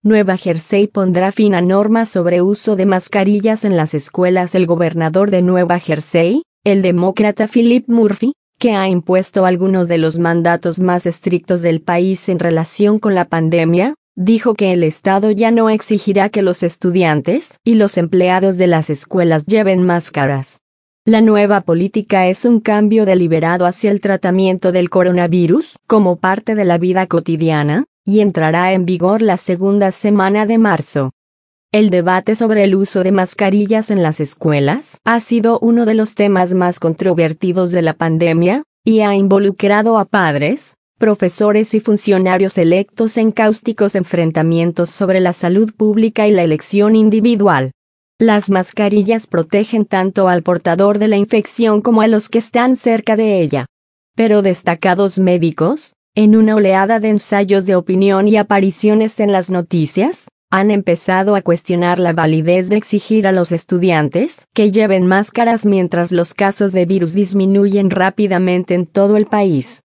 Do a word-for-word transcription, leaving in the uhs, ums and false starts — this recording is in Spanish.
Nueva Jersey pondrá fin a normas sobre uso de mascarillas en las escuelas. El gobernador de Nueva Jersey, el demócrata Philip Murphy, que ha impuesto algunos de los mandatos más estrictos del país en relación con la pandemia, dijo que el estado ya no exigirá que los estudiantes y los empleados de las escuelas lleven máscaras. La nueva política es un cambio deliberado hacia el tratamiento del coronavirus como parte de la vida cotidiana, y entrará en vigor la segunda semana de marzo. El debate sobre el uso de mascarillas en las escuelas ha sido uno de los temas más controvertidos de la pandemia, y ha involucrado a padres, profesores y funcionarios electos en cáusticos enfrentamientos sobre la salud pública y la elección individual. Las mascarillas protegen tanto al portador de la infección como a los que están cerca de ella. Pero destacados médicos, en una oleada de ensayos de opinión y apariciones en las noticias, han empezado a cuestionar la validez de exigir a los estudiantes que lleven máscaras mientras los casos de virus disminuyen rápidamente en todo el país.